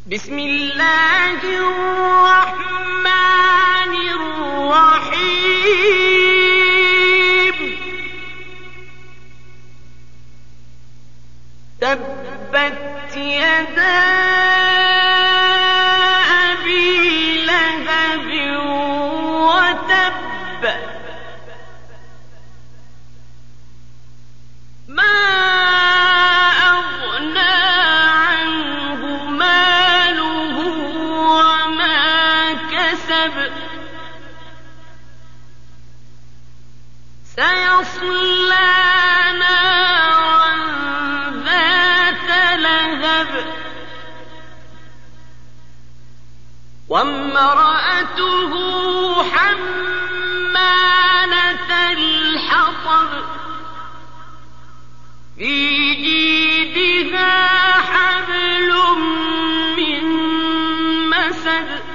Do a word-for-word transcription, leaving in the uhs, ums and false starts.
بسم الله الرحمن الرحيم تبت يدا أبي لهب وتب ما أغنى عنه ماله وما كسب سيصلى نارا ذات لهب وامرأته حمالة الحطب في جيدها حبل من مسد